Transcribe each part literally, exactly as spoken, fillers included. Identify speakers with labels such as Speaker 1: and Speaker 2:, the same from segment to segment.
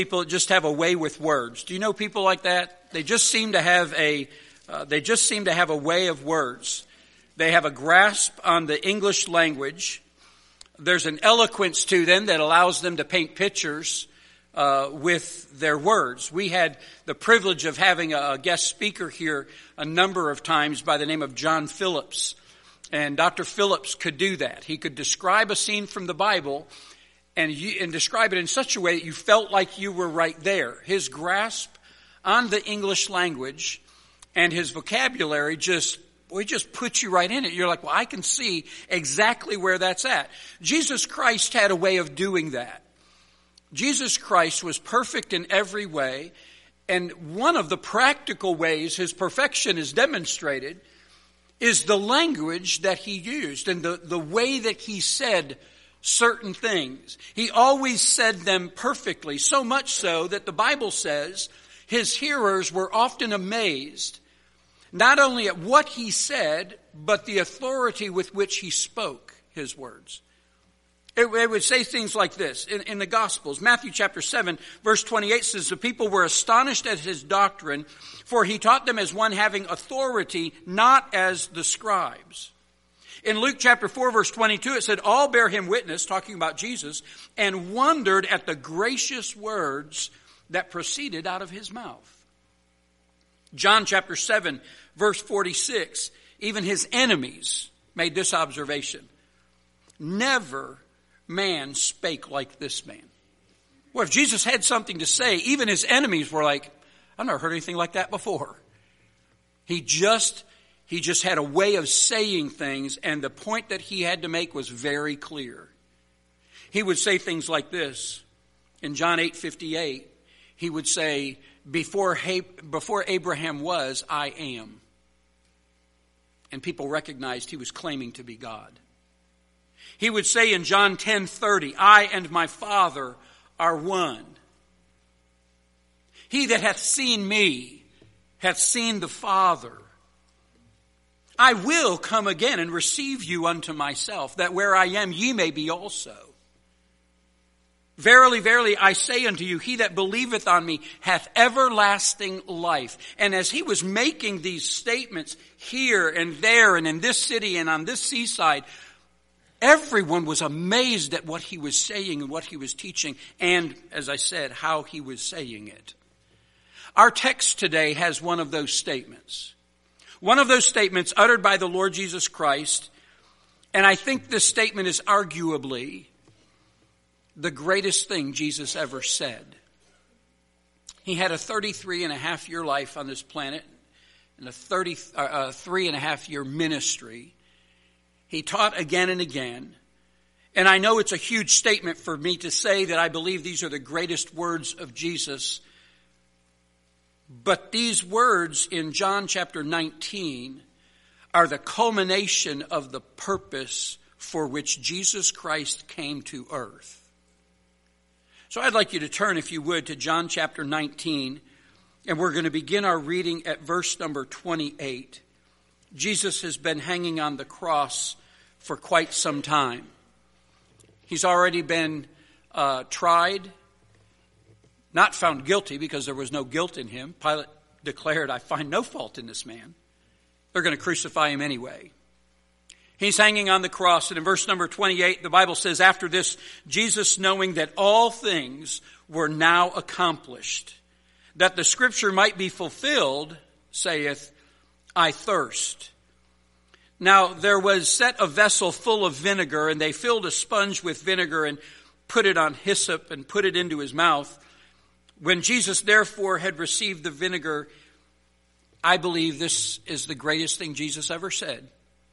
Speaker 1: People just have a way with words. Do you know people like that? They just seem to have a, uh, they just seem to have a way of words. They have a grasp on the English language. There's an eloquence to them that allows them to paint pictures uh, with their words. We had the privilege of having a guest speaker here a number of times by the name of John Phillips. And Doctor Phillips could do that. He could describe a scene from the Bible and, you, and describe it in such a way that you felt like you were right there. His grasp on the English language and his vocabulary just, we just put you right in it. You're like, well, I can see exactly where that's at. Jesus Christ had a way of doing that. Jesus Christ was perfect in every way. And one of the practical ways his perfection is demonstrated is the language that he used and the, the way that he said certain things. He always said them perfectly, so much so that the Bible says his hearers were often amazed, not only at what he said, but the authority with which he spoke his words. It, it would say things like this in, in the Gospels. Matthew chapter seven, verse twenty-eight says, the people were astonished at his doctrine, for he taught them as one having authority, not as the scribes. In Luke chapter four, verse twenty-two, it said, all bear him witness, talking about Jesus, and wondered at the gracious words that proceeded out of his mouth. John chapter seven, verse forty-six, even his enemies made this observation. Never man spake like this man. Well, if Jesus had something to say, even his enemies were like, I've never heard anything like that before. He just... He just had a way of saying things, and the point that he had to make was very clear. He would say things like this. In John eight fifty-eight, he would say, before, before Abraham was, I am. And people recognized he was claiming to be God. He would say in John ten thirty, I and my Father are one. He that hath seen me hath seen the Father. I will come again and receive you unto myself, that where I am ye may be also. Verily, verily, I say unto you, he that believeth on me hath everlasting life. And as he was making these statements here and there and in this city and on this seaside, everyone was amazed at what he was saying and what he was teaching, and, as I said, how he was saying it. Our text today has one of those statements. One of those statements uttered by the Lord Jesus Christ, and I think this statement is arguably the greatest thing Jesus ever said. He had a thirty-three and a half year life on this planet and a thirty-three and a half year ministry. He taught again and again. And I know it's a huge statement for me to say that I believe these are the greatest words of Jesus. But these words in John chapter nineteen are the culmination of the purpose for which Jesus Christ came to earth. So I'd like you to turn, if you would, to John chapter nineteen, and we're going to begin our reading at verse number twenty-eight. Jesus has been hanging on the cross for quite some time. He's already been uh, tried, not found guilty because there was no guilt in him. Pilate declared, I find no fault in this man. They're going to crucify him anyway. He's hanging on the cross, and in verse number twenty-eight, the Bible says, after this, Jesus, knowing that all things were now accomplished, that the scripture might be fulfilled, saith, I thirst. Now there was set a vessel full of vinegar, and they filled a sponge with vinegar and put it on hyssop and put it into his mouth. When Jesus therefore had received the vinegar, I believe this is the greatest thing Jesus ever said.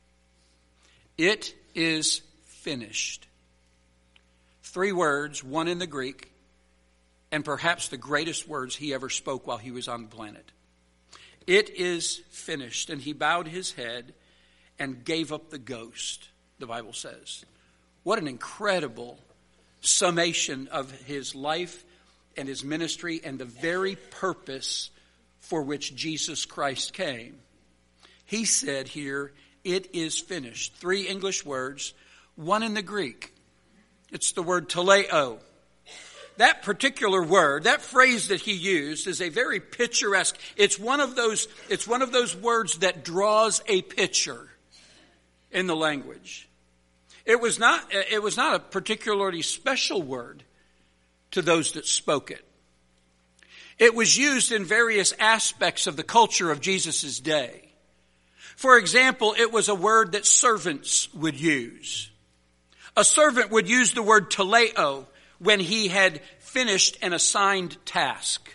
Speaker 1: It is finished. Three words, one in the Greek, and perhaps the greatest words he ever spoke while he was on the planet. It is finished. And he bowed his head and gave up the ghost, the Bible says. What an incredible summation of his life and his ministry and the very purpose for which Jesus Christ came. He said here, it is finished. Three English words, one in the Greek. It's the word teleo. that particular word, that phrase that he used is a very picturesque. It's one of those, it's one of those words that draws a picture in the language. It was not, it was not a particularly special word to those that spoke it. It was used in various aspects of the culture of Jesus' day. For example, it was a word that servants would use. A servant would use the word teleo when he had finished an assigned task.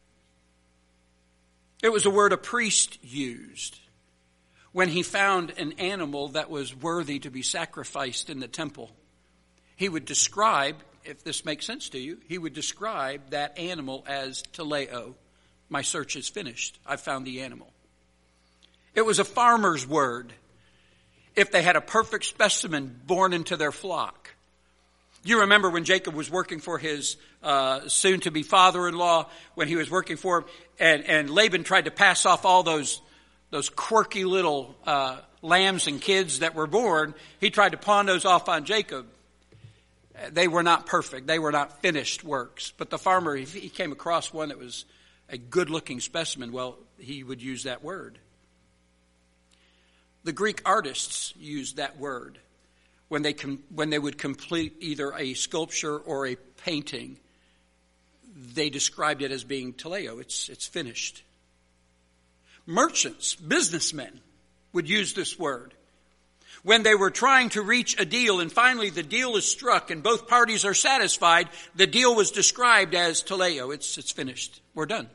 Speaker 1: It was a word a priest used when he found an animal that was worthy to be sacrificed in the temple. He would describe, if this makes sense to you, he would describe that animal as teleo. My search is finished. I've found the animal. It was a farmer's word if they had a perfect specimen born into their flock. You remember when Jacob was working for his uh, soon-to-be father-in-law, when he was working for him, and, and Laban tried to pass off all those those quirky little uh, lambs and kids that were born. He tried to pawn those off on Jacob. They were not perfect. They were not finished works. But the farmer, if he came across one that was a good-looking specimen, well, he would use that word. The Greek artists used that word when they com- when they would complete either a sculpture or a painting. They described it as being teleo. It's it's finished. Merchants, businessmen, would use this word when they were trying to reach a deal, and finally the deal is struck and both parties are satisfied. The deal was described as teleo. It's it's finished. We're done.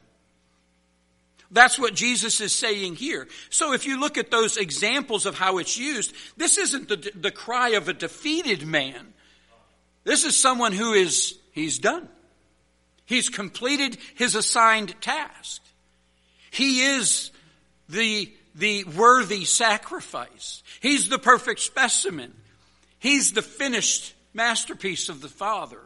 Speaker 1: That's what Jesus is saying here. So if you look at those examples of how it's used, this isn't the, the cry of a defeated man. This is someone who is, he's done. He's completed his assigned task. He is the, the worthy sacrifice. He's the perfect specimen. He's the finished masterpiece of the Father.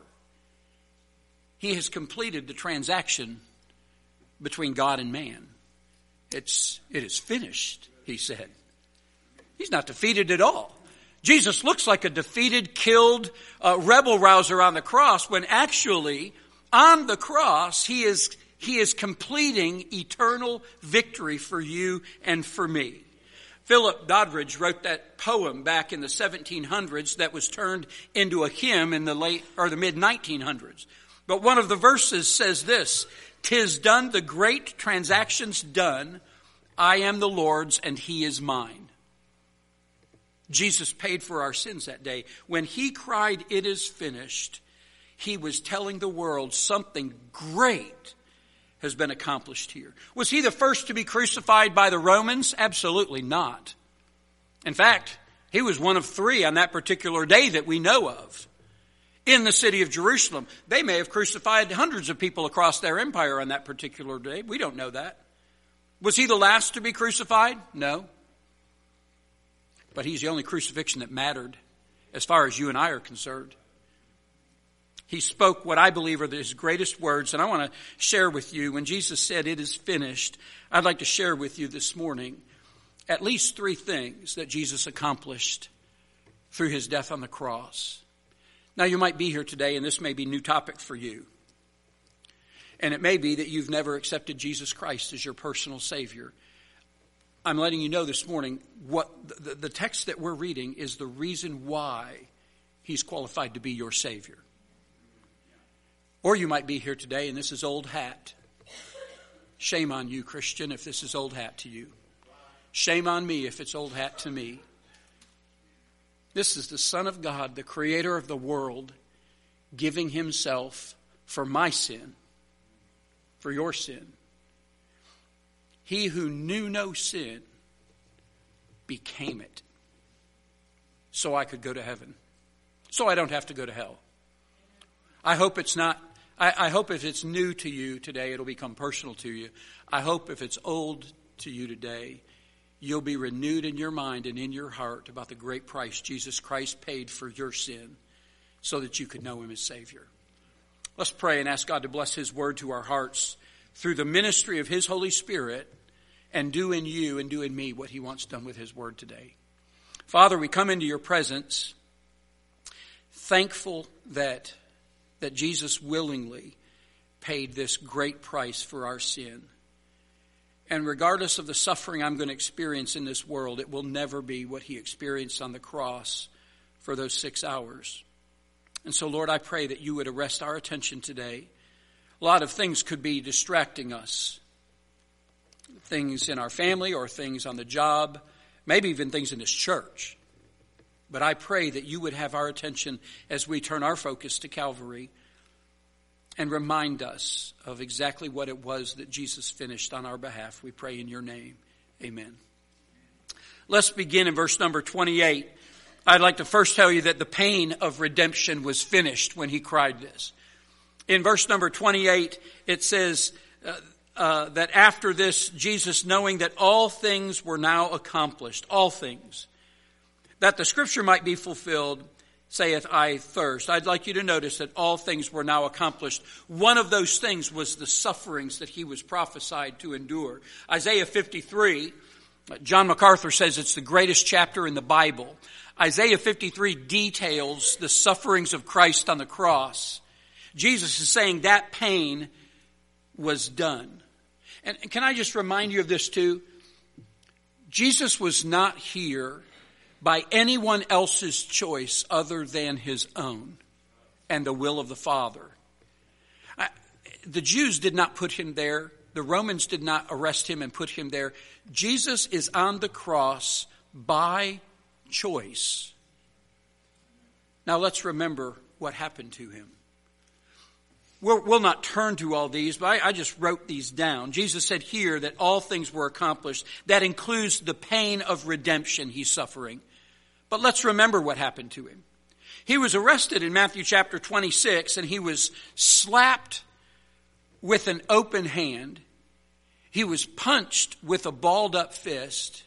Speaker 1: He has completed the transaction between God and man. It's, it is finished, he said. He's not defeated at all. Jesus looks like a defeated, killed uh, rebel rouser on the cross, when actually on the cross he is, he is completing eternal victory for you and for me. Philip Doddridge wrote that poem back in the seventeen hundreds that was turned into a hymn in the late or the mid nineteen hundreds. But one of the verses says this: "'Tis done, the great transaction's done. I am the Lord's and he is mine." Jesus paid for our sins that day. When he cried, "It is finished," he was telling the world something great has been accomplished here. Was he the first to be crucified by the Romans? Absolutely not. In fact, he was one of three on that particular day that we know of. In the city of Jerusalem, they may have crucified hundreds of people across their empire on that particular day. We don't know that. Was he the last to be crucified? No. But he's the only crucifixion that mattered as far as you and I are concerned. He spoke what I believe are his greatest words, and I want to share with you. When Jesus said, "It is finished," I'd like to share with you this morning at least three things that Jesus accomplished through his death on the cross. Now, you might be here today, and this may be a new topic for you. And it may be that you've never accepted Jesus Christ as your personal Savior. I'm letting you know this morning what the, the text that we're reading is the reason why he's qualified to be your Savior. Or you might be here today, and this is old hat. Shame on you, Christian, if this is old hat to you. Shame on me if it's old hat to me. This is the Son of God, the Creator of the world, giving himself for my sin, for your sin. He who knew no sin became it so I could go to heaven, so I don't have to go to hell. I hope it's not, I, I hope if it's new to you today, it'll become personal to you. I hope if it's old to you today, you'll be renewed in your mind and in your heart about the great price Jesus Christ paid for your sin so that you could know him as Savior. Let's pray and ask God to bless his word to our hearts through the ministry of his Holy Spirit, and do in you and do in me what he wants done with his word today. Father, we come into your presence thankful that that Jesus willingly paid this great price for our sin. And regardless of the suffering I'm going to experience in this world, it will never be what he experienced on the cross for those six hours. And so, Lord, I pray that you would arrest our attention today. A lot of things could be distracting us. Things in our family or things on the job, maybe even things in this church. But I pray that you would have our attention as we turn our focus to Calvary and remind us of exactly what it was that Jesus finished on our behalf. We pray in your name. Amen. Let's begin in verse number twenty-eight. I'd like to first tell you that the pain of redemption was finished when he cried this. In verse number twenty-eight, it says uh, uh, that after this, Jesus, knowing that all things were now accomplished, all things, that the scripture might be fulfilled, saith, I thirst. I'd like you to notice that all things were now accomplished. One of those things was the sufferings that he was prophesied to endure. Isaiah fifty-three, John MacArthur says it's the greatest chapter in the Bible. Isaiah fifty-three details the sufferings of Christ on the cross. Jesus is saying that pain was done. And can I just remind you of this too? Jesus was not here by anyone else's choice other than his own and the will of the Father. I, the Jews did not put him there. The Romans did not arrest him and put him there. Jesus is on the cross by choice. Now let's remember what happened to him. We'll, we'll not turn to all these, but I, I just wrote these down. Jesus said here that all things were accomplished. That includes the pain of redemption he's suffering. But let's remember what happened to him. He was arrested in Matthew chapter twenty-six, and he was slapped with an open hand. He was punched with a balled up fist.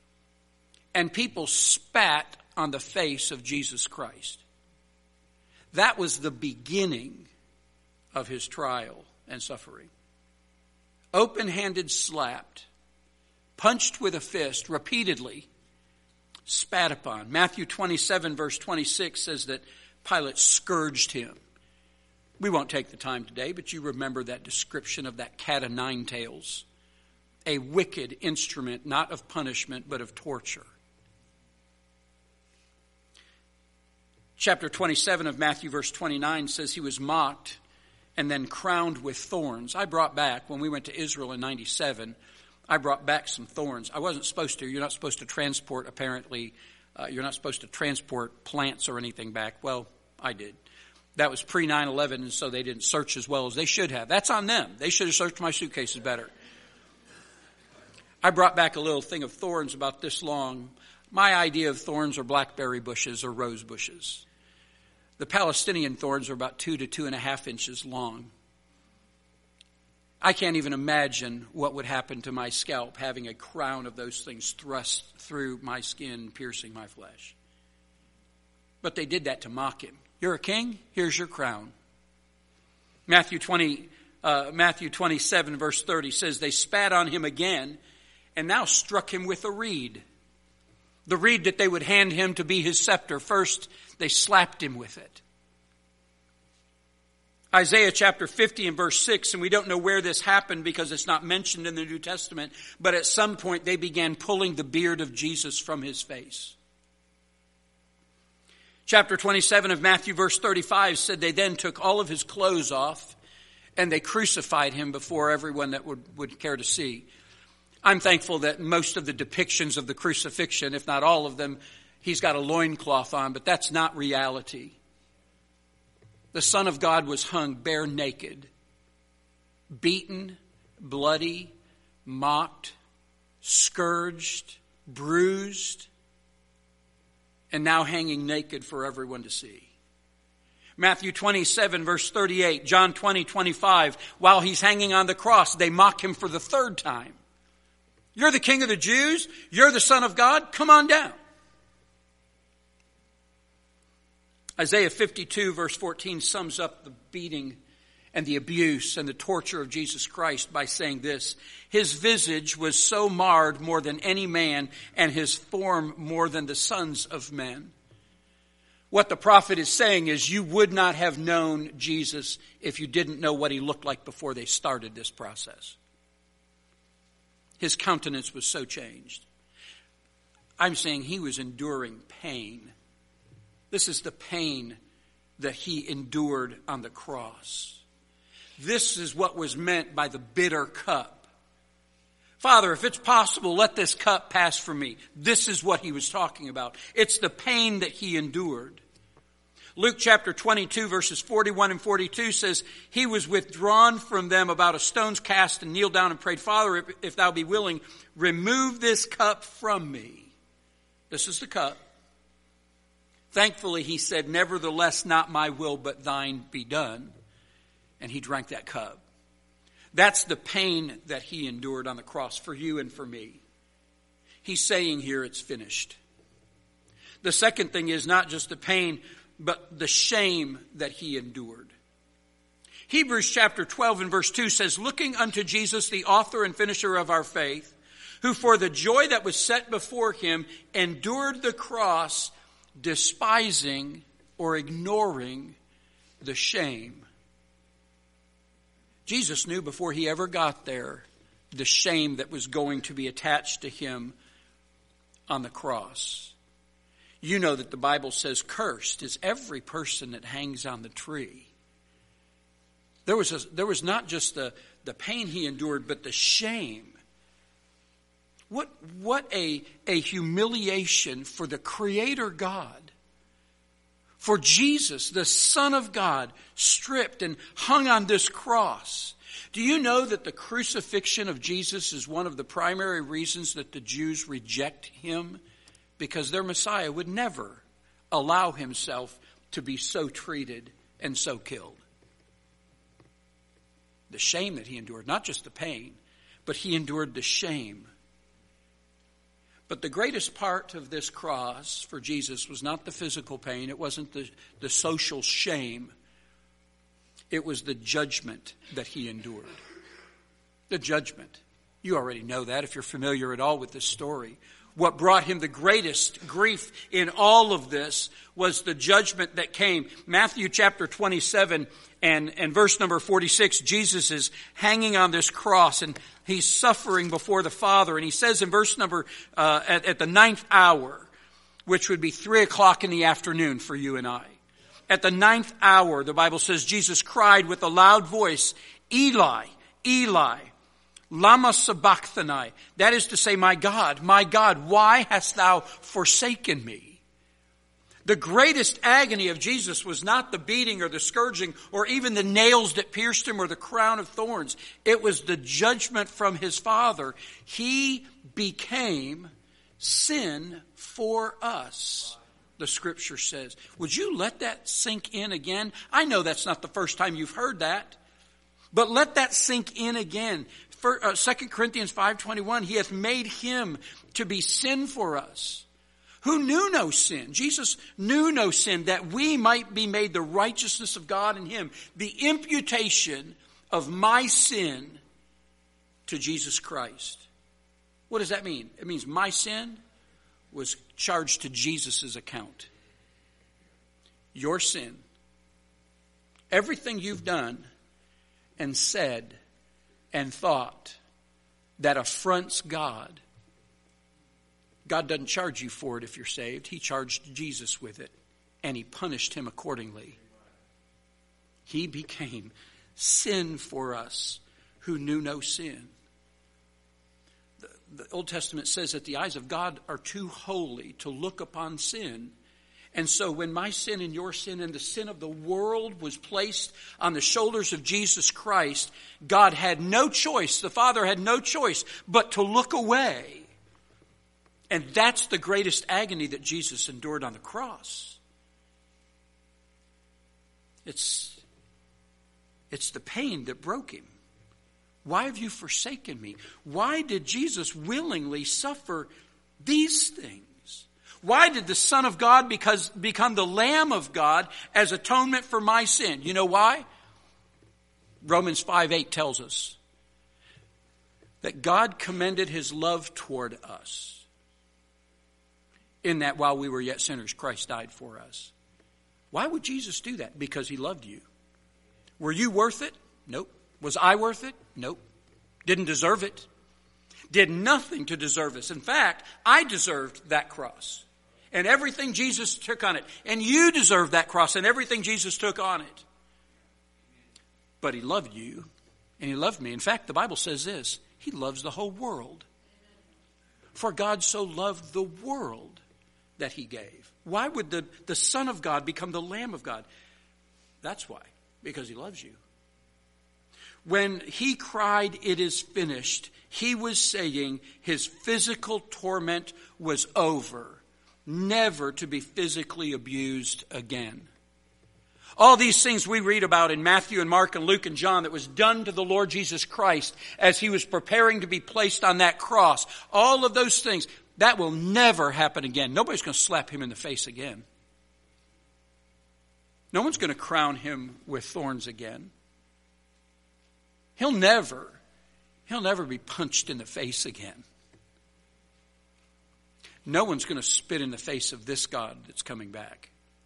Speaker 1: And people spat on the face of Jesus Christ. That was the beginning of his trial and suffering. Open-handed slapped, punched with a fist repeatedly, spat upon. Matthew twenty-seven verse twenty-six says that Pilate scourged him. We won't take the time today, but you remember that description of that cat o' nine tails. A wicked instrument, not of punishment, but of torture. Chapter twenty-seven of Matthew verse twenty-nine says he was mocked and then crowned with thorns. I brought back, when we went to Israel in ninety-seven, I brought back some thorns. I wasn't supposed to. You're not supposed to transport, apparently, uh, you're not supposed to transport plants or anything back. Well, I did. That was pre nine eleven, and so they didn't search as well as they should have. That's on them. They should have searched my suitcases better. I brought back a little thing of thorns about this long. My idea of thorns are blackberry bushes or rose bushes. The Palestinian thorns are about two to two and a half inches long. I can't even imagine what would happen to my scalp having a crown of those things thrust through my skin, piercing my flesh. But they did that to mock him. You're a king? Here's your crown. Matthew twenty, uh, Matthew twenty-seven verse thirty says they spat on him again and now struck him with a reed. The reed that they would hand him to be his scepter. First, they slapped him with it. Isaiah chapter fifty and verse six, and we don't know where this happened because it's not mentioned in the New Testament, but at some point they began pulling the beard of Jesus from his face. Chapter twenty-seven of Matthew verse thirty-five said they then took all of his clothes off and they crucified him before everyone that would, would care to see. I'm thankful that most of the depictions of the crucifixion, if not all of them, he's got a loincloth on, but that's not reality. The Son of God was hung bare naked, beaten, bloody, mocked, scourged, bruised, and now hanging naked for everyone to see. Matthew twenty-seven verse thirty-eight, John twenty twenty-five, while he's hanging on the cross, they mock him for the third time. You're the King of the Jews? You're the Son of God? Come on down. Isaiah fifty-two verse fourteen sums up the beating and the abuse and the torture of Jesus Christ by saying this: his visage was so marred more than any man, and his form more than the sons of men. What the prophet is saying is you would not have known Jesus if you didn't know what he looked like before they started this process. His countenance was so changed. I'm saying he was enduring pain. This is the pain that he endured on the cross. This is what was meant by the bitter cup. Father, if it's possible, let this cup pass from me. This is what he was talking about. It's the pain that he endured. Luke chapter twenty-two verses forty-one and forty-two says, he was withdrawn from them about a stone's cast and kneeled down and prayed, Father, if, if thou be willing, remove this cup from me. This is the cup. Thankfully, he said, nevertheless, not my will, but thine be done. And he drank that cup. That's the pain that he endured on the cross for you and for me. He's saying here it's finished. The second thing is not just the pain, but the shame that he endured. Hebrews chapter twelve and verse two says, looking unto Jesus, the author and finisher of our faith, who for the joy that was set before him endured the cross, despising or ignoring the shame. Jesus knew before he ever got there the shame that was going to be attached to him on the cross. You know that the Bible says cursed is every person that hangs on the tree. There was, a, there was not just the, the pain he endured, but the shame. What, what a, a humiliation for the Creator God. For Jesus, the Son of God, stripped and hung on this cross. Do you know that the crucifixion of Jesus is one of the primary reasons that the Jews reject him? Because their Messiah would never allow himself to be so treated and so killed. The shame that he endured, not just the pain, but he endured the shame. But the greatest part of this cross for Jesus was not the physical pain. It wasn't the, the social shame. It was the judgment that he endured. The judgment. You already know that if you're familiar at all with this story. What brought him the greatest grief in all of this was the judgment that came. Matthew chapter twenty-seven and, and verse number forty-six, Jesus is hanging on this cross and he's suffering before the Father. And he says in verse number, uh, at, at the ninth hour, which would be three o'clock in the afternoon for you and I. At the ninth hour, the Bible says, Jesus cried with a loud voice, Eli, Eli, lama sabachthani. That is to say, my God, my God, why hast thou forsaken me? The greatest agony of Jesus was not the beating or the scourging or even the nails that pierced him or the crown of thorns. It was the judgment from his Father. He became sin for us, the Scripture says. Would you let that sink in again? I know that's not the first time you've heard that, but let that sink in again. For, uh, Second Corinthians five twenty-one, he hath made him to be sin for us, who knew no sin. Jesus knew no sin, that we might be made the righteousness of God in him. The imputation of my sin to Jesus Christ. What does that mean? It means my sin was charged to Jesus' account. Your sin, everything you've done and said and thought that affronts God, God doesn't charge you for it if you're saved. He charged Jesus with it, and he punished him accordingly. He became sin for us who knew no sin. The, the Old Testament says that the eyes of God are too holy to look upon sin. And so when my sin and your sin and the sin of the world was placed on the shoulders of Jesus Christ, God had no choice, the Father had no choice but to look away. And that's the greatest agony that Jesus endured on the cross. It's, it's the pain that broke him. Why have you forsaken me? Why did Jesus willingly suffer these things? Why did the Son of God because, become the Lamb of God as atonement for my sin? You know why? Romans five eight tells us that God commended his love toward us, in that while we were yet sinners, Christ died for us. Why would Jesus do that? Because he loved you. Were you worth it? Nope. Was I worth it? Nope. Didn't deserve it. Did nothing to deserve this. In fact, I deserved that cross and everything Jesus took on it. And you deserve that cross and everything Jesus took on it. But he loved you and he loved me. In fact, the Bible says this: he loves the whole world. For God so loved the world that he gave. Why would the, the Son of God become the Lamb of God? That's why. Because he loves you. When he cried, "It is finished," he was saying his physical torment was over, never to be physically abused again. All these things we read about in Matthew and Mark and Luke and John that was done to the Lord Jesus Christ as he was preparing to be placed on that cross. All of those things, that will never happen again. Nobody's going to slap him in the face again. No one's going to crown him with thorns again. He'll never, he'll never be punched in the face again. No one's going to spit in the face of this God that's coming back.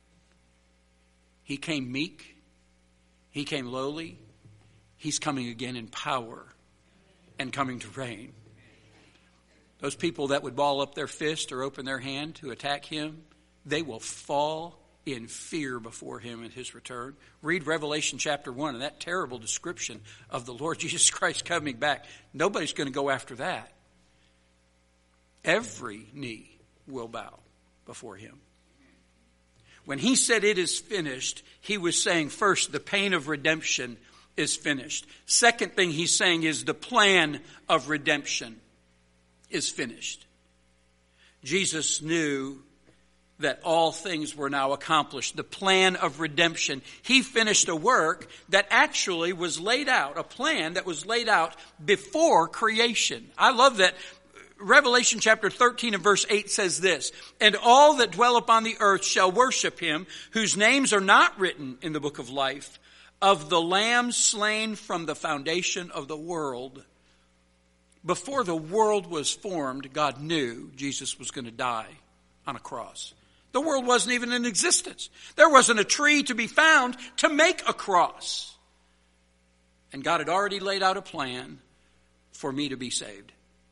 Speaker 1: He came meek. He came lowly. He's coming again in power and coming to reign. Those people that would ball up their fist or open their hand to attack him, they will fall in fear before him at his return. Read Revelation chapter one and that terrible description of the Lord Jesus Christ coming back. Nobody's going to go after that. Every knee will bow before him. When he said it is finished, he was saying first the pain of redemption is finished. Second thing he's saying is the plan of redemption is finished. Jesus knew that all things were now accomplished. The plan of redemption. He finished a work that actually was laid out, a plan that was laid out before creation. I love that. Revelation chapter thirteen and verse eight says this: "And all that dwell upon the earth shall worship him, whose names are not written in the book of life, of the Lamb slain from the foundation of the world." Before the world was formed, God knew Jesus was going to die on a cross. The world wasn't even in existence. There wasn't a tree to be found to make a cross. And God had already laid out a plan for me to be saved.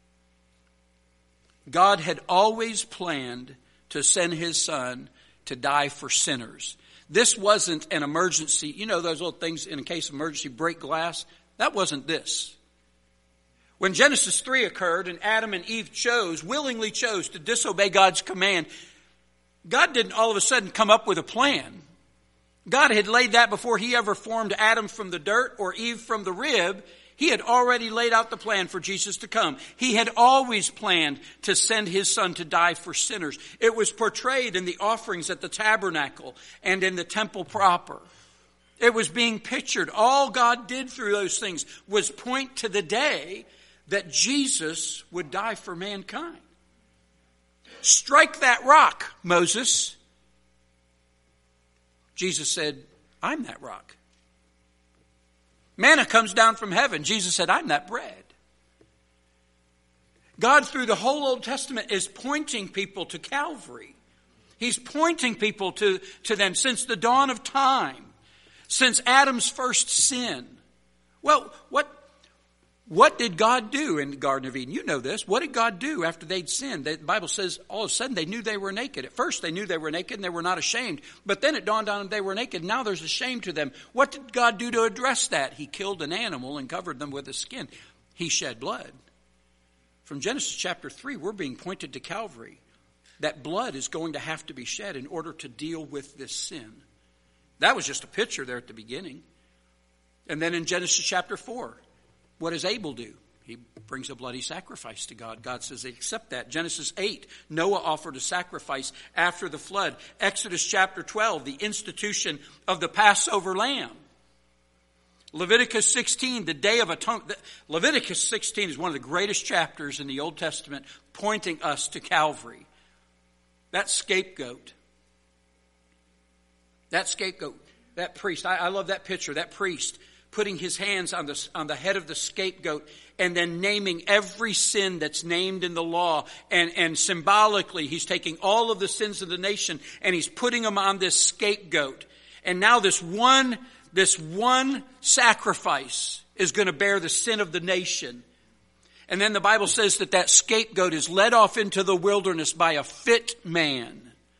Speaker 1: God had always planned to send his son to die for sinners. This wasn't an emergency. You know those little things in a case of emergency, break glass? That wasn't this. When Genesis three occurred and Adam and Eve chose, willingly chose to disobey God's command, God didn't all of a sudden come up with a plan. God had laid that before he ever formed Adam from the dirt or Eve from the rib. He had already laid out the plan for Jesus to come. He had always planned to send his son to die for sinners. It was portrayed in the offerings at the tabernacle and in the temple proper. It was being pictured. All God did through those things was point to the day that Jesus would die for mankind. "Strike that rock, Moses." Jesus said, "I'm that rock." Manna comes down from heaven. Jesus said, "I'm that bread." God, through the whole Old Testament, is pointing people to Calvary. He's pointing people to, to them since the dawn of time, since Adam's first sin. Well, what, what did God do in the Garden of Eden? You know this. What did God do after they'd sinned? The Bible says all of a sudden they knew they were naked. At first they knew they were naked and they were not ashamed. But then it dawned on them they were naked. Now there's a shame to them. What did God do to address that? He killed an animal and covered them with his skin. He shed blood. From Genesis chapter three, we're being pointed to Calvary. That blood is going to have to be shed in order to deal with this sin. That was just a picture there at the beginning. And then in Genesis chapter four, what does Abel do? He brings a bloody sacrifice to God. God says they accept that. Genesis eight, Noah offered a sacrifice after the flood. Exodus chapter twelve, the institution of the Passover lamb. Leviticus sixteen, the Day of Atonement. Leviticus sixteen is one of the greatest chapters in the Old Testament, pointing us to Calvary. That scapegoat. That scapegoat. That priest. I, I love that picture. That priest putting his hands on the, on the head of the scapegoat and then naming every sin that's named in the law. And, and symbolically, he's taking all of the sins of the nation and he's putting them on this scapegoat. And now this one, this one sacrifice is going to bear the sin of the nation. And then the Bible says that that scapegoat is led off into the wilderness by a fit man.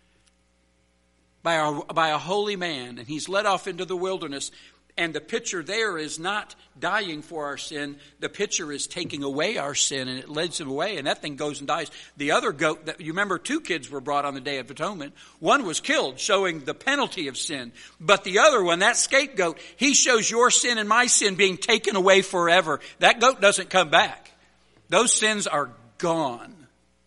Speaker 1: By a, by a holy man. And he's led off into the wilderness. And the picture there is not dying for our sin. The picture is taking away our sin, and it leads him away, and that thing goes and dies. The other goat, that you remember two kids were brought on the Day of Atonement. One was killed, showing the penalty of sin. But the other one, that scapegoat, he shows your sin and my sin being taken away forever. That goat doesn't come back. Those sins are gone.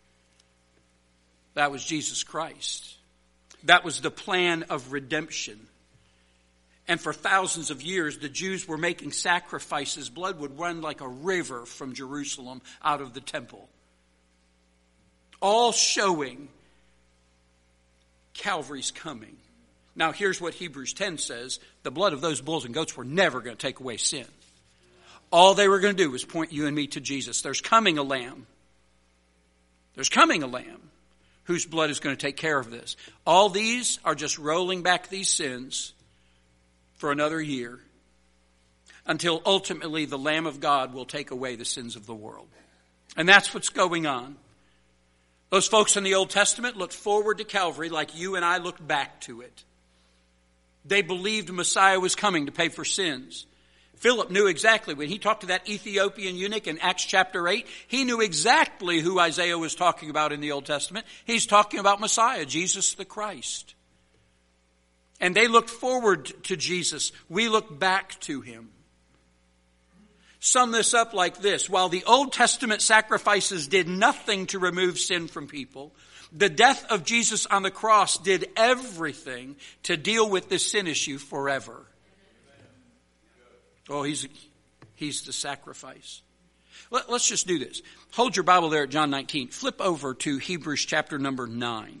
Speaker 1: That was Jesus Christ. That was the plan of redemption. And for thousands of years, the Jews were making sacrifices. Blood would run like a river from Jerusalem out of the temple. All showing Calvary's coming. Now here's what Hebrews ten says. The blood of those bulls and goats were never going to take away sin. All they were going to do was point you and me to Jesus. There's coming a lamb. There's coming a lamb whose blood is going to take care of this. All these are just rolling back these sins for another year until ultimately the Lamb of God will take away the sins of the world. And that's what's going on. Those folks in the Old Testament looked forward to Calvary like you and I looked back to it. They believed Messiah was coming to pay for sins. Philip knew exactly when he talked to that Ethiopian eunuch in Acts chapter eight, he knew exactly who Isaiah was talking about in the Old Testament. He's talking about Messiah, Jesus the Christ. And they looked forward to Jesus. We look back to him. Sum this up like this. While the Old Testament sacrifices did nothing to remove sin from people, the death of Jesus on the cross did everything to deal with this sin issue forever. Oh, he's, he's the sacrifice. Let, let's just do this. Hold your Bible there at John nineteen. Flip over to Hebrews chapter number nine.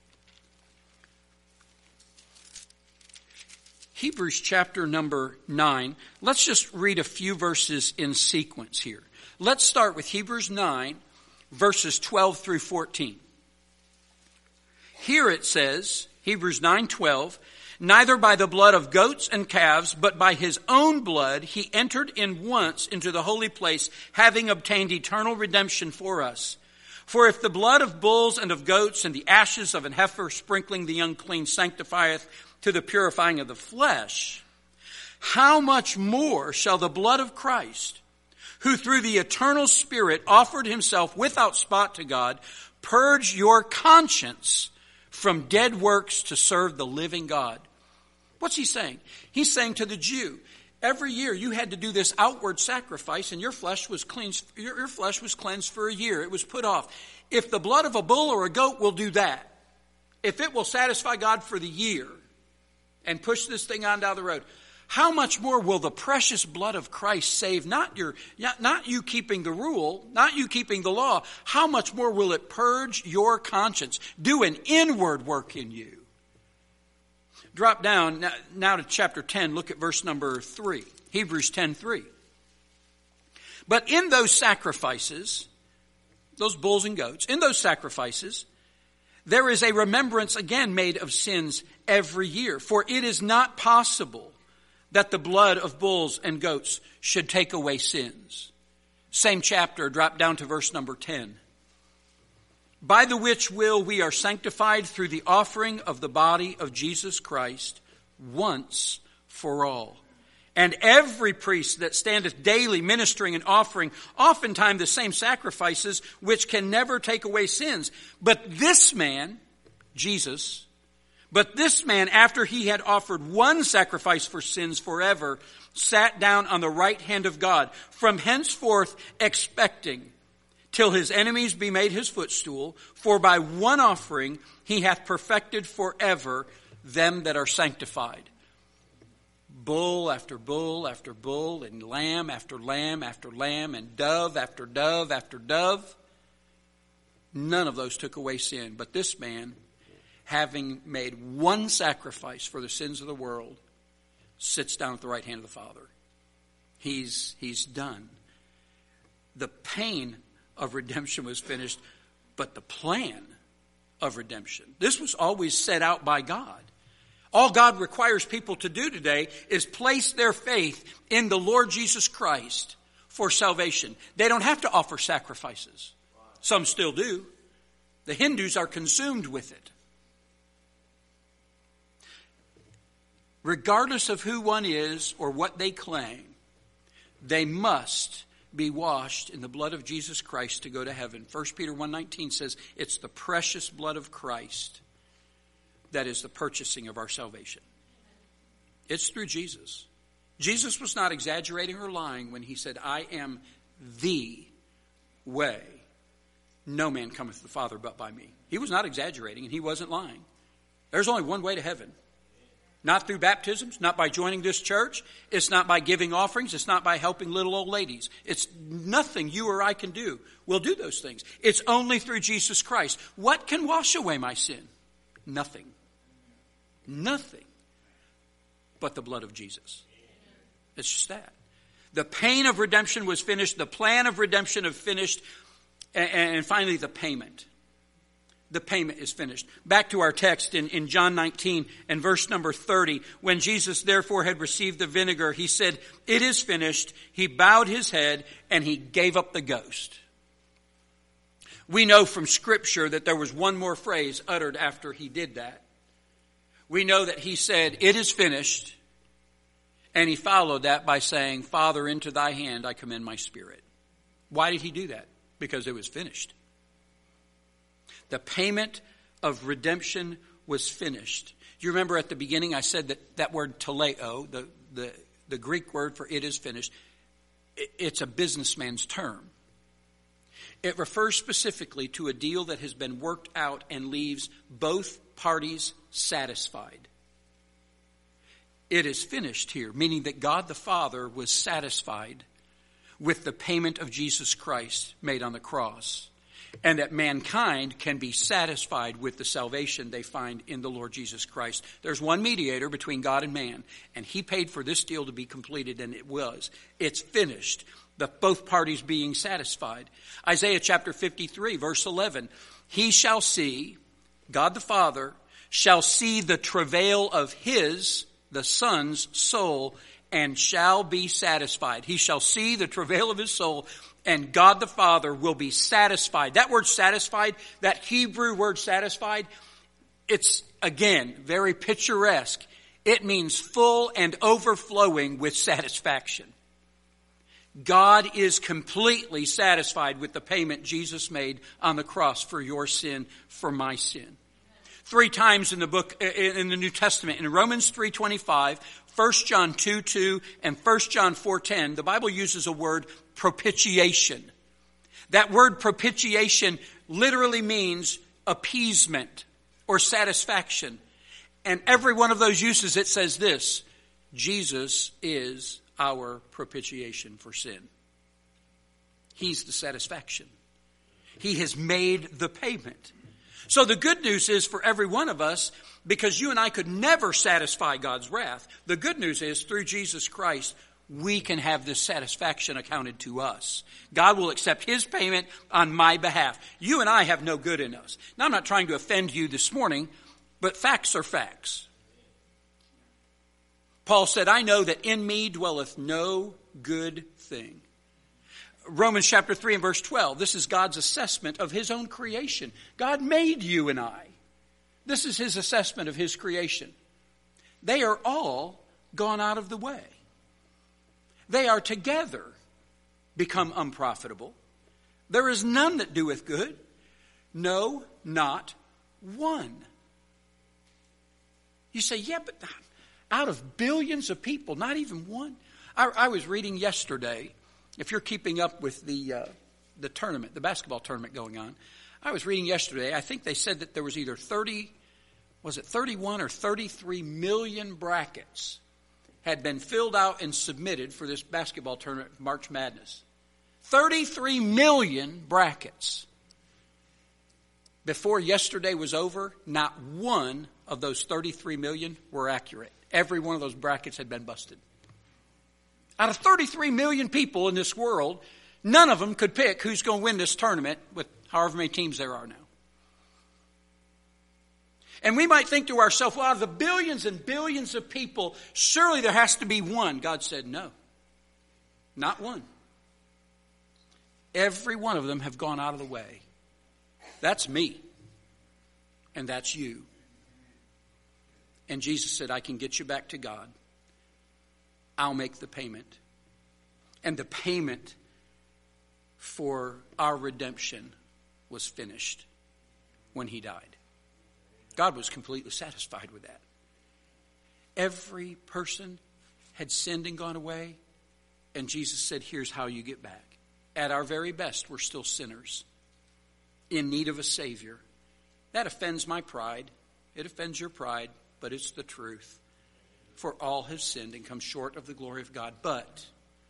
Speaker 1: Hebrews chapter number nine. Let's just read a few verses in sequence here. Let's start with Hebrews nine, verses twelve through fourteen. Here it says, Hebrews nine twelve, neither by the blood of goats and calves, but by his own blood he entered in once into the holy place, having obtained eternal redemption for us. For if the blood of bulls and of goats and the ashes of an heifer sprinkling the unclean sanctifieth to the purifying of the flesh, how much more shall the blood of Christ, who through the eternal Spirit offered himself without spot to God, purge your conscience from dead works to serve the living God? What's he saying? He's saying to the Jew, every year you had to do this outward sacrifice and your flesh was cleansed, your, your flesh was cleansed for a year. It was put off. If the blood of a bull or a goat will do that, if it will satisfy God for the year, and push this thing on down the road, how much more will the precious blood of Christ save not your, not you keeping the rule, not you keeping the law, how much more will it purge your conscience, do an inward work in you? Drop down now, now to chapter ten, look at verse number three, Hebrews ten three. But in those sacrifices, those bulls and goats, in those sacrifices, there is a remembrance again made of sins every year. For it is not possible that the blood of bulls and goats should take away sins. Same chapter, drop down to verse number ten. By the which will we are sanctified through the offering of the body of Jesus Christ once for all. And every priest that standeth daily ministering and offering, oftentimes the same sacrifices, which can never take away sins. But this man, Jesus, but this man, after he had offered one sacrifice for sins forever, sat down on the right hand of God, from henceforth expecting till his enemies be made his footstool. For by one offering he hath perfected forever them that are sanctified. Bull after bull after bull, and lamb after lamb after lamb, and dove after dove after dove. None of those took away sin. But this man, having made one sacrifice for the sins of the world, sits down at the right hand of the Father. He's, he's done. The pain of redemption was finished, but the plan of redemption, this was always set out by God. All God requires people to do today is place their faith in the Lord Jesus Christ for salvation. They don't have to offer sacrifices. Some still do. The Hindus are consumed with it. Regardless of who one is or what they claim, they must be washed in the blood of Jesus Christ to go to heaven. First Peter one nineteen says it's the precious blood of Christ that is the purchasing of our salvation. It's through Jesus. Jesus was not exaggerating or lying when he said, I am the way. No man cometh to the Father but by me. He was not exaggerating and he wasn't lying. There's only one way to heaven. Not through baptisms, not by joining this church. It's not by giving offerings. It's not by helping little old ladies. It's nothing you or I can do. We'll do those things. It's only through Jesus Christ. What can wash away my sin? Nothing. Nothing but the blood of Jesus. It's just that. The pain of redemption was finished. The plan of redemption is finished. And finally, the payment. The payment is finished. Back to our text in, in John nineteen and verse number thirty. When Jesus therefore had received the vinegar, he said, it is finished. He bowed his head and he gave up the ghost. We know from Scripture that there was one more phrase uttered after he did that. We know that he said, it is finished. And he followed that by saying, Father, into thy hand I commend my spirit. Why did he do that? Because it was finished. The payment of redemption was finished. Do you remember at the beginning I said that that word teleo, the, the, the Greek word for it is finished, it's a businessman's term. It refers specifically to a deal that has been worked out and leaves both parties satisfied. It is finished here, meaning that God the Father was satisfied with the payment of Jesus Christ made on the cross, and that mankind can be satisfied with the salvation they find in the Lord Jesus Christ. There's one mediator between God and man, and he paid for this deal to be completed, and it was. It's finished, the both parties being satisfied. Isaiah chapter fifty-three, verse eleven, he shall see, God the Father, shall see the travail of his, the Son's soul, and shall be satisfied. He shall see the travail of his soul, and God the Father will be satisfied. That word satisfied, that Hebrew word satisfied, it's, again, very picturesque. It means full and overflowing with satisfaction. God is completely satisfied with the payment Jesus made on the cross for your sin, for my sin. Three times in the book, in the New Testament, in Romans three twenty-five, First John two two, and First John four ten, the Bible uses a word propitiation. That word propitiation literally means appeasement or satisfaction. And every one of those uses, it says this, Jesus is our propitiation for sin. He's the satisfaction. He has made the payment. So the good news is for every one of us, because you and I could never satisfy God's wrath, the good news is through Jesus Christ, we can have this satisfaction accounted to us. God will accept his payment on my behalf. You and I have no good in us. Now, I'm not trying to offend you this morning, but facts are facts. Paul said, I know that in me dwelleth no good thing. Romans chapter three and verse twelve, this is God's assessment of his own creation. God made you and I. This is his assessment of his creation. They are all gone out of the way. They are together become unprofitable. There is none that doeth good. No, not one. You say, yeah, but out of billions of people, not even one. I, I was reading yesterday, if you're keeping up with the uh, the tournament, the basketball tournament going on, I was reading yesterday, I think they said that there was either thirty, was it thirty-one or thirty-three million brackets had been filled out and submitted for this basketball tournament, March Madness. thirty-three million brackets. Before yesterday was over, not one of those thirty-three million were accurate. Every one of those brackets had been busted. Out of thirty-three million people in this world, none of them could pick who's going to win this tournament with however many teams there are now. And we might think to ourselves, well, out of the billions and billions of people, surely there has to be one. God said, no, not one. Every one of them have gone out of the way. That's me. And that's you. And Jesus said, I can get you back to God. I'll make the payment. And the payment for our redemption was finished when he died. God was completely satisfied with that. Every person had sinned and gone away, and Jesus said, here's how you get back. At our very best, we're still sinners in need of a Savior. That offends my pride. It offends your pride, but it's the truth. For all have sinned and come short of the glory of God. But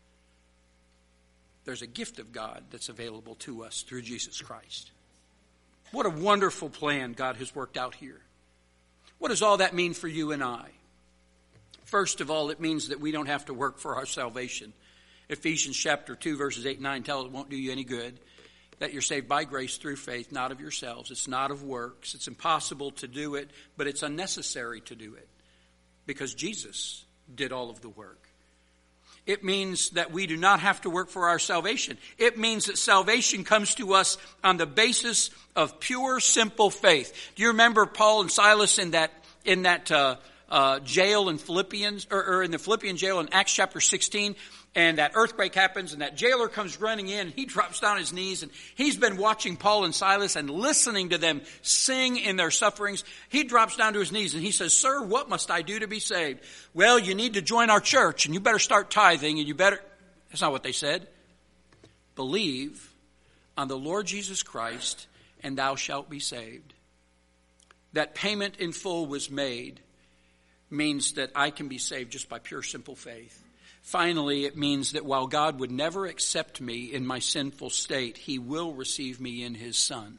Speaker 1: there's a gift of God that's available to us through Jesus Christ. What a wonderful plan God has worked out here. What does all that mean for you and I? First of all, it means that we don't have to work for our salvation. Ephesians chapter two, verses eight and nine tell us it won't do you any good. That you're saved by grace through faith, not of yourselves. It's not of works. It's impossible to do it, but it's unnecessary to do it. Because Jesus did all of the work. It means that we do not have to work for our salvation. It means that salvation comes to us on the basis of pure, simple faith. Do you remember Paul and Silas in that in that uh, uh, jail in Philippians, or, or in the Philippian jail in Acts chapter sixteen? And that earthquake happens, and that jailer comes running in, and he drops down on his knees, and he's been watching Paul and Silas and listening to them sing in their sufferings. He drops down to his knees, and he says, sir, what must I do to be saved? Well, you need to join our church, and you better start tithing, and you better... That's not what they said. Believe on the Lord Jesus Christ, and thou shalt be saved. That payment in full was made means that I can be saved just by pure, simple faith. Finally, it means that while God would never accept me in my sinful state, he will receive me in his Son.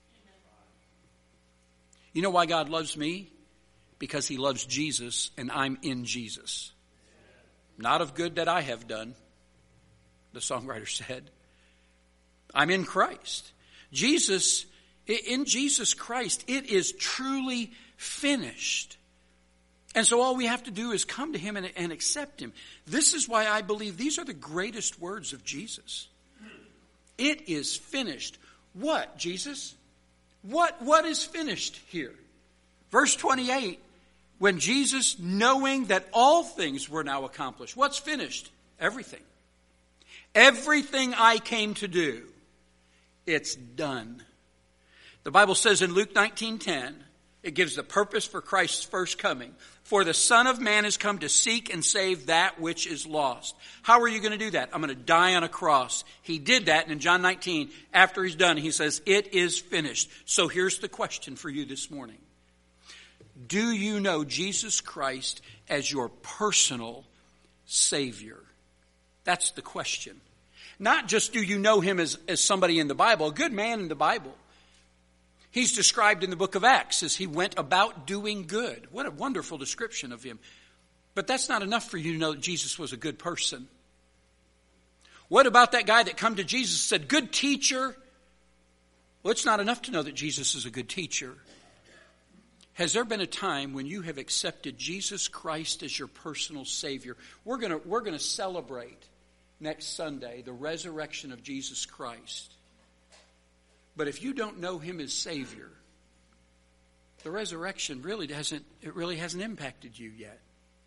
Speaker 1: You know why God loves me? Because he loves Jesus and I'm in Jesus. Not of good that I have done, the songwriter said. I'm in Christ. Jesus, in Jesus Christ, it is truly finished. And so all we have to do is come to him and, and accept him. This is why I believe these are the greatest words of Jesus. It is finished. What, Jesus? What, what is finished here? Verse twenty-eight, when Jesus, knowing that all things were now accomplished, what's finished? Everything. Everything I came to do, it's done. The Bible says in Luke nineteen ten, it gives the purpose for Christ's first coming. For the Son of Man has come to seek and save that which is lost. How are you going to do that? I'm going to die on a cross. He did that, and in John nineteen, after he's done, he says, it is finished. So here's the question for you this morning. Do you know Jesus Christ as your personal Savior? That's the question. Not just do you know him as, as somebody in the Bible, a good man in the Bible. He's described in the book of Acts as he went about doing good. What a wonderful description of him. But that's not enough for you to know that Jesus was a good person. What about that guy that come to Jesus and said, good teacher? Well, it's not enough to know that Jesus is a good teacher. Has there been a time when you have accepted Jesus Christ as your personal Savior? We're going to, we're going to celebrate next Sunday the resurrection of Jesus Christ. But if you don't know him as Savior, the resurrection really hasn't, it really hasn't impacted you yet.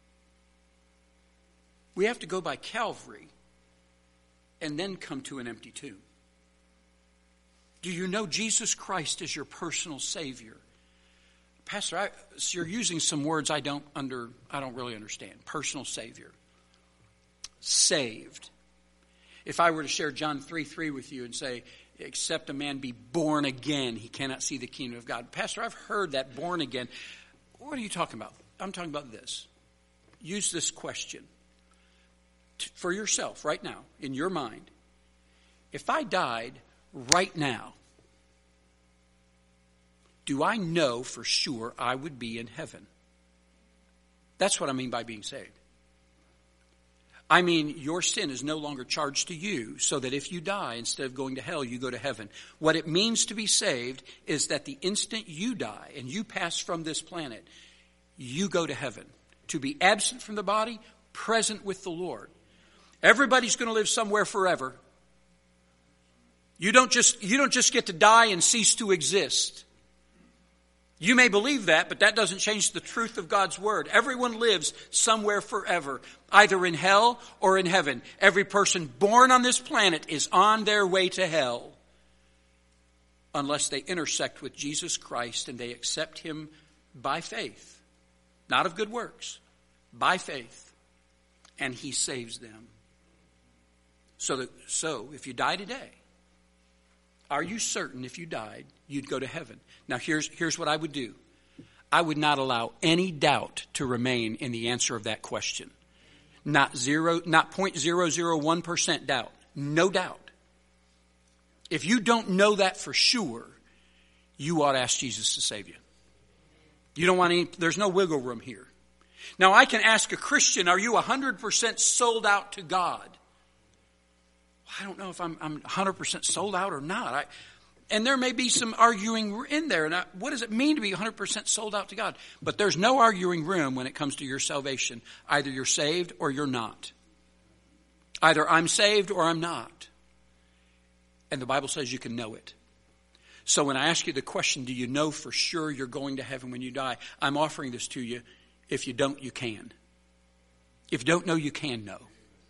Speaker 1: We have to go by Calvary and then come to an empty tomb. Do you know Jesus Christ as your personal Savior? Pastor, I, so you're using some words I don't under, I don't really understand. Personal Savior. Saved. If I were to share John three three with you and say, except a man be born again, he cannot see the kingdom of God. Pastor, I've heard that born again. What are you talking about? I'm talking about this. Use this question for yourself right now, in your mind. If I died right now, do I know for sure I would be in heaven? That's what I mean by being saved. I mean, your sin is no longer charged to you, so that if you die, instead of going to hell, you go to heaven. What it means to be saved is that the instant you die and you pass from this planet, you go to heaven. To be absent from the body, present with the Lord. Everybody's going to live somewhere forever. You don't just, you don't just get to die and cease to exist. You may believe that, but that doesn't change the truth of God's word. Everyone lives somewhere forever, either in hell or in heaven. Every person born on this planet is on their way to hell unless they intersect with Jesus Christ and they accept him by faith, not of good works, by faith, and he saves them. So, that, so if you die today, are you certain if you died, you'd go to heaven? Now, here's, here's what I would do. I would not allow any doubt to remain in the answer of that question. Not zero, not zero point zero zero one percent doubt. No doubt. If you don't know that for sure, you ought to ask Jesus to save you. You don't want any, there's no wiggle room here. Now, I can ask a Christian, are you one hundred percent sold out to God? I don't know if I'm, I'm one hundred percent sold out or not. I, and there may be some arguing in there. Now, what does it mean to be one hundred percent sold out to God? But there's no arguing room when it comes to your salvation. Either you're saved or you're not. Either I'm saved or I'm not. And the Bible says you can know it. So when I ask you the question, do you know for sure you're going to heaven when you die? I'm offering this to you. If you don't, you can. If you don't know, you can know.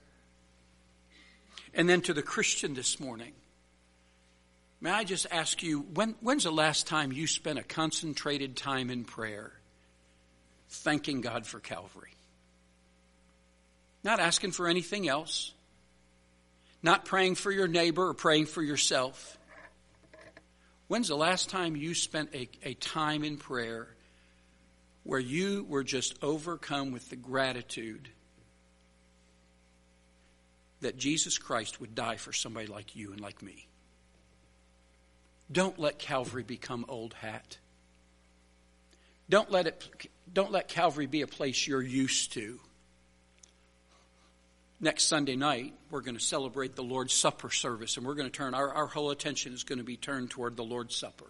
Speaker 1: And then to the Christian this morning, may I just ask you, when, when's the last time you spent a concentrated time in prayer thanking God for Calvary? Not asking for anything else. Not praying for your neighbor or praying for yourself. When's the last time you spent a, a time in prayer where you were just overcome with the gratitude that Jesus Christ would die for somebody like you and like me? Don't let Calvary become old hat. Don't let it, don't let Calvary be a place you're used to. Next Sunday night, we're going to celebrate the Lord's Supper service, and we're going to turn, our, our whole attention is going to be turned toward the Lord's Supper.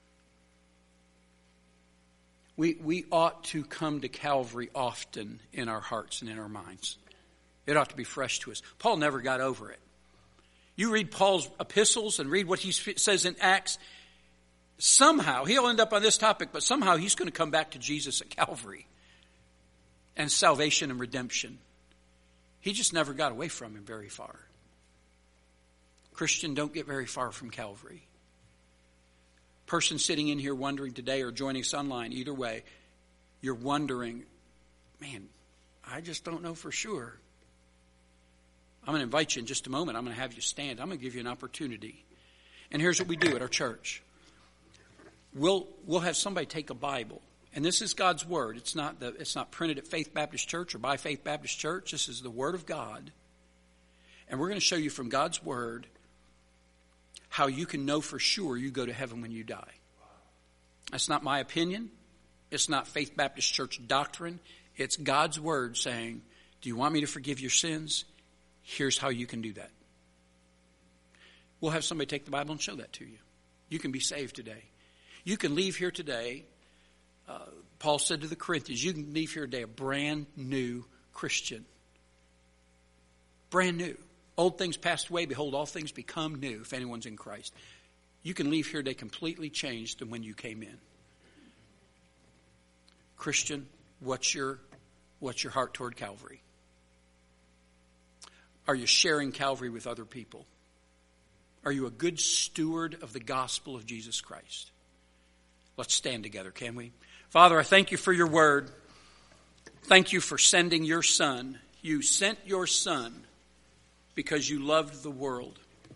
Speaker 1: We, we ought to come to Calvary often in our hearts and in our minds. It ought to be fresh to us. Paul never got over it. You read Paul's epistles and read what he says in Acts. Somehow, he'll end up on this topic, but somehow he's going to come back to Jesus at Calvary and salvation and redemption. He just never got away from him very far. Christian, don't get very far from Calvary. Person sitting in here wondering today or joining us online, either way, you're wondering, man, I just don't know for sure. I'm going to invite you in just a moment. I'm going to have you stand. I'm going to give you an opportunity. And here's what we do at our church. We'll we'll have somebody take a Bible. And this is God's Word. It's not the it's not printed at Faith Baptist Church or by Faith Baptist Church. This is the Word of God. And we're going to show you from God's Word how you can know for sure you go to heaven when you die. That's not my opinion. It's not Faith Baptist Church doctrine. It's God's Word saying, do you want me to forgive your sins? Here's how you can do that. We'll have somebody take the Bible and show that to you. You can be saved today. You can leave here today. Uh, Paul said to the Corinthians, you can leave here today a brand new Christian. Brand new. Old things passed away. Behold, all things become new if anyone's in Christ. You can leave here today completely changed than when you came in. Christian, what's your, what's your heart toward Calvary? Are you sharing Calvary with other people? Are you a good steward of the gospel of Jesus Christ? Let's stand together, can we? Father, I thank you for your word. Thank you for sending your Son. You sent your Son because you loved the world.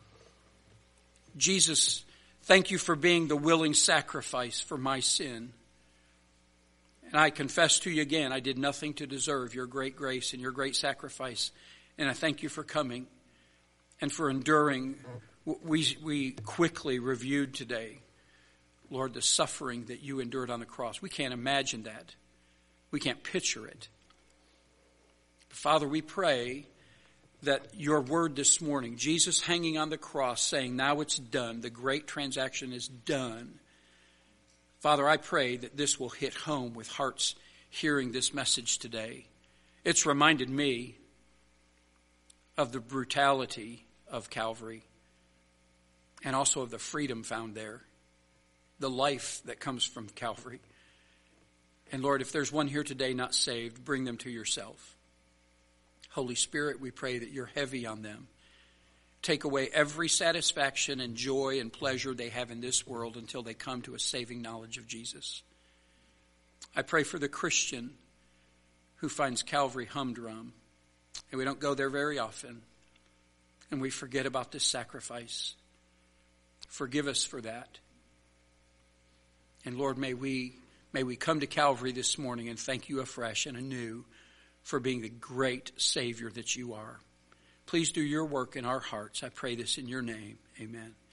Speaker 1: Jesus, thank you for being the willing sacrifice for my sin. And I confess to you again, I did nothing to deserve your great grace and your great sacrifice. And I thank you for coming and for enduring. We, we quickly reviewed today, Lord, the suffering that you endured on the cross. We can't imagine that. We can't picture it. Father, we pray that your word this morning, Jesus hanging on the cross saying, now it's done, the great transaction is done. Father, I pray that this will hit home with hearts hearing this message today. It's reminded me of the brutality of Calvary and also of the freedom found there, the life that comes from Calvary. And Lord, if there's one here today not saved, bring them to yourself. Holy Spirit, we pray that you're heavy on them. Take away every satisfaction and joy and pleasure they have in this world until they come to a saving knowledge of Jesus. I pray for the Christian who finds Calvary humdrum, and we don't go there very often, and we forget about this sacrifice. Forgive us for that. And Lord, may we may we come to Calvary this morning and thank you afresh and anew for being the great Savior that you are. Please do your work in our hearts. I pray this in your name. Amen.